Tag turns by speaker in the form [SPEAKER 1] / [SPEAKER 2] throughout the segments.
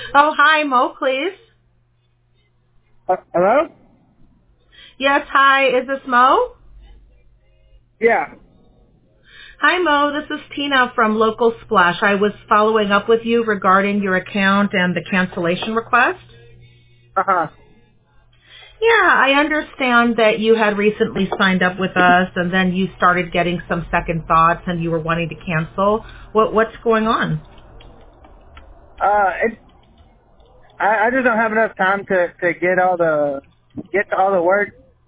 [SPEAKER 1] Oh, hi, Mo, please.
[SPEAKER 2] Hello?
[SPEAKER 1] Yes, hi. Is this Mo?
[SPEAKER 2] Yeah.
[SPEAKER 1] Hi, Mo. This is Tina from Local Splash. I was following up with you regarding your account and the cancellation request.
[SPEAKER 2] Uh-huh.
[SPEAKER 1] Yeah, I understand that you had recently signed up with us and then you started getting some second thoughts and you were wanting to cancel. What's going on?
[SPEAKER 2] I just don't have enough time to get to all the work.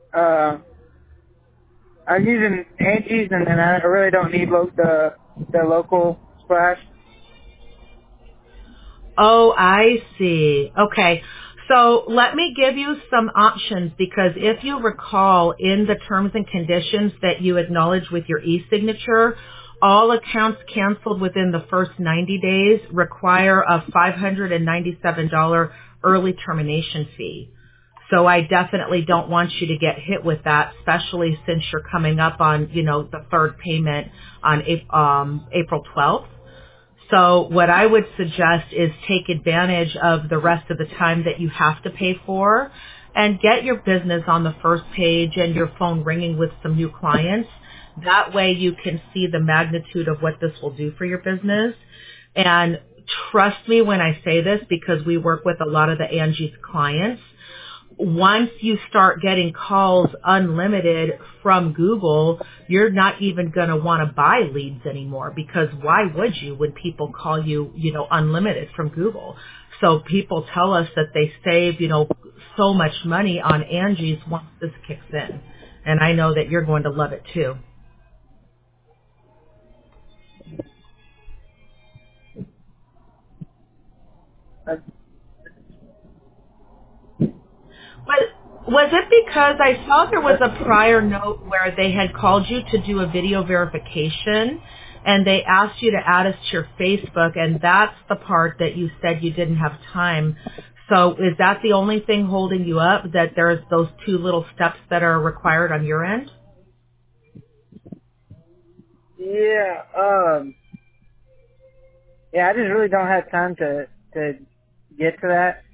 [SPEAKER 2] I'm using Angie's and I really don't need the local splash.
[SPEAKER 1] Oh, I see. Okay. So let me give you some options because if you recall in the terms and conditions that you acknowledge with your e-signature, all accounts canceled within the first 90 days require a $597 early termination fee. So I definitely don't want you to get hit with that, especially since you're coming up on, the third payment on April 12th. So what I would suggest is take advantage of the rest of the time that you have to pay for and get your business on the first page and your phone ringing with some new clients. That way you can see the magnitude of what this will do for your business. And trust me when I say this because we work with a lot of the Angie's clients. Once you start getting calls unlimited from Google, you're not even going to want to buy leads anymore because why would you when people call you, unlimited from Google? So people tell us that they save, so much money on Angie's once this kicks in. And I know that you're going to love it too.
[SPEAKER 2] Uh,
[SPEAKER 1] But was it because I saw there was a prior note where they had called you to do a video verification and they asked you to add us to your Facebook and that's the part that you said you didn't have time. So is that the only thing holding you up, that there's those two little steps that are required on your end?
[SPEAKER 2] yeah. Yeah. I just really don't have time to get to that.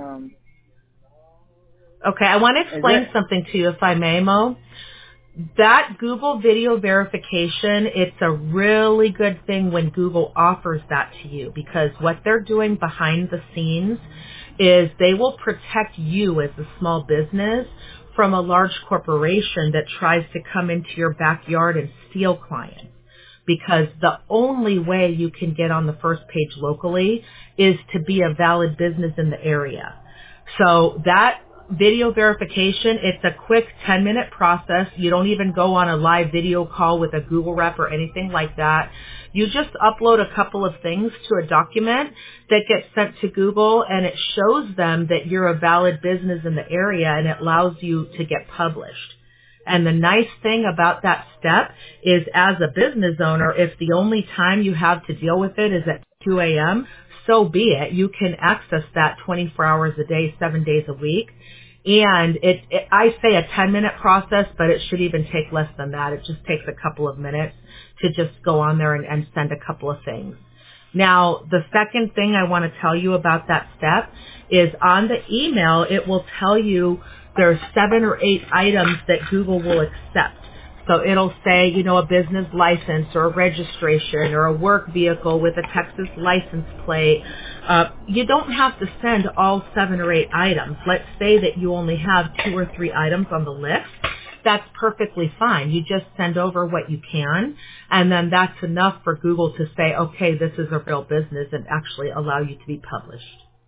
[SPEAKER 1] Okay, I want to
[SPEAKER 2] Is
[SPEAKER 1] explain
[SPEAKER 2] it?
[SPEAKER 1] something to you if I may, Mo. That Google video verification, it's a really good thing when Google offers that to you because what they're doing behind the scenes is they will protect you as a small business from a large corporation that tries to come into your backyard and steal clients. Because the only way you can get on the first page locally is to be a valid business in the area. So that video verification, it's a quick 10-minute process. You don't even go on a live video call with a Google rep or anything like that. You just upload a couple of things to a document that gets sent to Google and it shows them that you're a valid business in the area and it allows you to get published. And the nice thing about that step is as a business owner, if the only time you have to deal with it is at 2 a.m., so be it. You can access that 24 hours a day, 7 days a week. And I say a 10-minute process, but it should even take less than that. It just takes a couple of minutes to just go on there and send a couple of things. Now, the second thing I want to tell you about that step is on the email, it will tell you there's 7 or 8 items that Google will accept. So it'll say, a business license or a registration or a work vehicle with a Texas license plate. You don't have to send all 7 or 8 items. Let's say that you only have 2 or 3 items on the list. That's perfectly fine. You just send over what you can, and then that's enough for Google to say, okay, this is a real business and actually allow you to be published.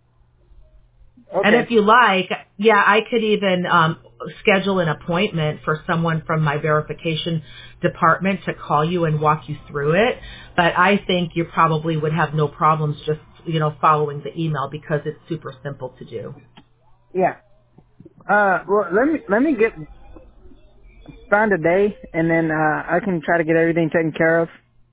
[SPEAKER 1] And
[SPEAKER 2] Okay.
[SPEAKER 1] if you like, I could even schedule an appointment for someone from my verification department to call you and walk you through it. But I think you probably would have no problems just, following the email because it's super simple to do.
[SPEAKER 2] Yeah. Well, let me find a day, and then I can try to get everything taken care of.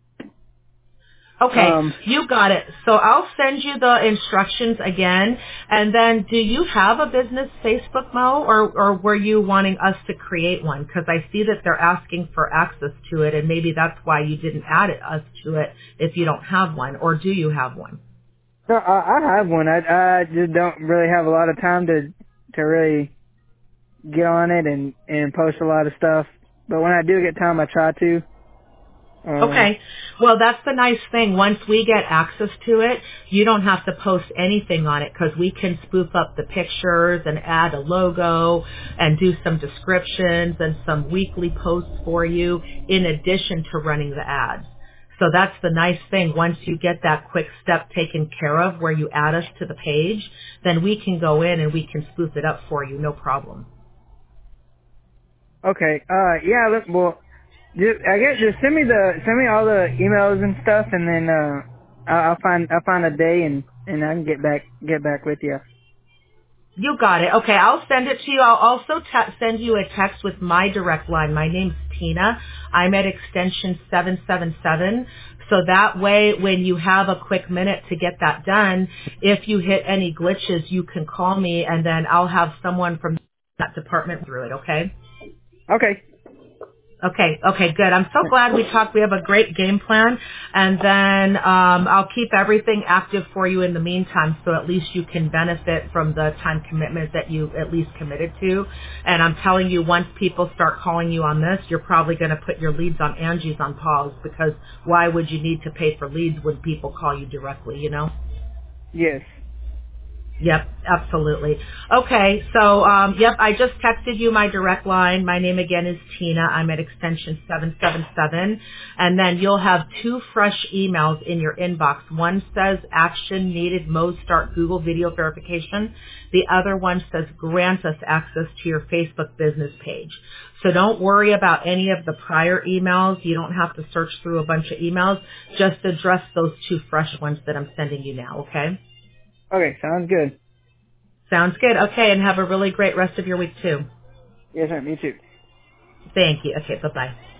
[SPEAKER 1] Okay, you got it. So I'll send you the instructions again. And then do you have a business Facebook, Mo, or were you wanting us to create one? Because I see that they're asking for access to it, and maybe that's why you didn't add us to it if you don't have one. Or do you have one?
[SPEAKER 2] No, I have one. I just don't really have a lot of time to really get on it and post a lot of stuff. But when I do get time, I try to. Um,
[SPEAKER 1] Okay. Well, that's the nice thing. Once we get access to it, you don't have to post anything on it because we can spoof up the pictures and add a logo and do some descriptions and some weekly posts for you in addition to running the ads. So that's the nice thing. Once you get that quick step taken care of where you add us to the page, then we can go in and we can spoof it up for you. No problem.
[SPEAKER 2] okay. Yeah. Look, well, I guess just send me all the emails and stuff, and then I'll find a day and I can get back with you.
[SPEAKER 1] You got it. Okay, I'll send it to you. I'll also send you a text with my direct line. My name's Tina. I'm at extension 777. So that way, when you have a quick minute to get that done, if you hit any glitches, you can call me and then I'll have someone from that department through it, okay?
[SPEAKER 2] Okay.
[SPEAKER 1] Okay, good. I'm so glad we talked. We have a great game plan, and then I'll keep everything active for you in the meantime, so at least you can benefit from the time commitment that you at least committed to. And I'm telling you, once people start calling you on this, you're probably going to put your leads on Angie's on pause because why would you need to pay for leads when people call you directly, you know?
[SPEAKER 2] Yes.
[SPEAKER 1] Yep, absolutely. Okay, so, yep, I just texted you my direct line. My name again is Tina. I'm at extension 777. And then you'll have two fresh emails in your inbox. One says action needed Mo start Google video verification. The other one says grant us access to your Facebook business page. So don't worry about any of the prior emails. You don't have to search through a bunch of emails. Just address those two fresh ones that I'm sending you now, okay?
[SPEAKER 2] Okay. Sounds good.
[SPEAKER 1] Sounds good. Okay, and have a really great rest of your week too.
[SPEAKER 2] Yes, sir. Me too.
[SPEAKER 1] Thank you. Okay, bye-bye.